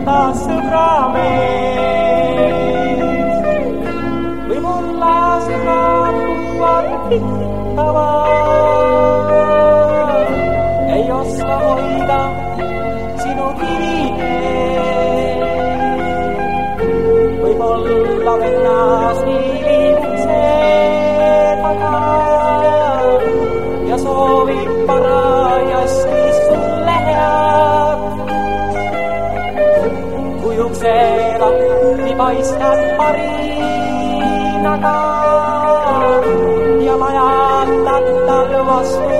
võtta sõbra mees. Võib-olla sõbrad puhuvad pikkavad, ei oska hoida sinu kivineed. Võib-olla vennas hiilib see taga ja soovib parajasti sulle head. Kui uksela paistad harinaga ja lajatad tal vastu